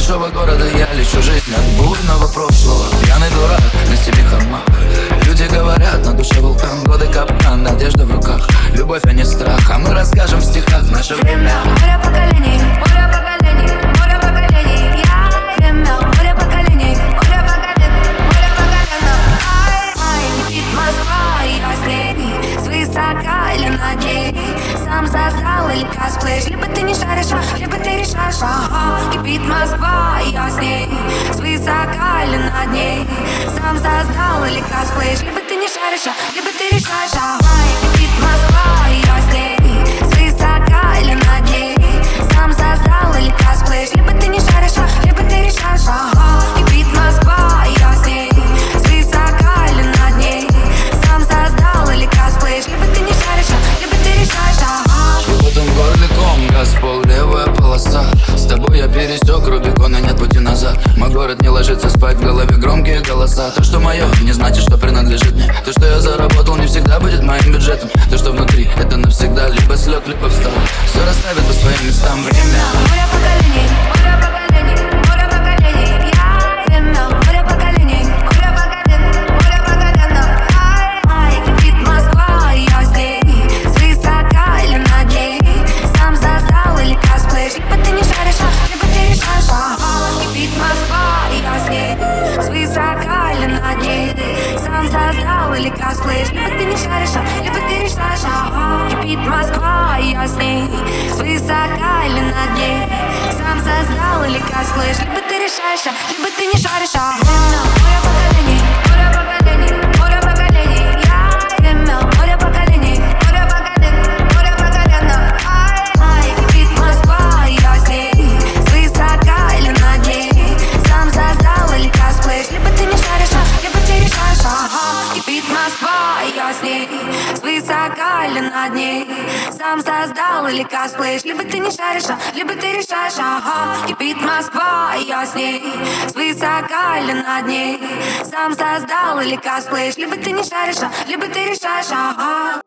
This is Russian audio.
большого города я лечу жизнь от бурного прошлого. Пьяный дурак, на себе хамак. Люди говорят, на душе вулкан, годы капкан, надежда в руках. Любовь, а не страх, а мы расскажем в стихах наше время. Море поколений, море поколений, море поколений. Я время, море поколений, море поколений, море поколений. Ай, кипит Москва, я с ней, свысока или над ней. Сам создал или косплеишь, либо ты не шаришь, либо ты решаешь. Ага, кипит Москва, я с ней, свысока или над ней. Сам создал или косплеишь, либо ты не шаришь, либо ты решаешь. Ага, кипит Москва, я с ней, свысока или над ней. Сам создал или косплеишь, либо ты не шаришь, либо ты решаешь. Ага, кипит Москва, я с ней, свысока или над ней. Сам создал или косплеишь, либо ты не шаришь, либо ты решаешь. Ага. Животом горликом, газ пол, левая полоса. С тобой я пересек Рубикон, и нет пути назад. Мой город не ложится спать, в голове громкие голоса. То, что мое, не значит, что принадлежит мне. То, что я заработал, не всегда будет моим бюджетом. То, что внутри, это навсегда. Либо слег, либо встал. Все расставит по своим местам время. Море поколений, море поколений, море поколений. Я время, море поколений, море поколений, море поколений. Ай, кипит Москва, я с ней, свысока или над ней. Сам создал или косплеишь, либо ты не шаришь, либо ты решаешь. Ага, кипит Москва, я с ней, свысока или над ней. Сам создал или косплеишь, либо ты не шаришь, либо ты решаешь. Ага, кипит Москва, я с ней, свысока или над ней. Сам создал или косплеишь, либо ты решаешь, либо ты не шаришь. Море поколений, море поколений, море поколений. Я время, море поколений, море поколений, море поколений. Ай, кипит Москва, я с ней, свысока или над ней. Сам создал или косплеишь, либо ты не шаришь, либо ты решаешь. Ага, кипит Москва, я с ней, свысока или над ней. Сам создал или косплеишь, либо ты не шаришь, либо ты решаешь. Ага, кипит Москва, я с ней, свысока или над ней. Сам создал или косплеишь, либо ты не шаришь, либо ты решаешь. Ага.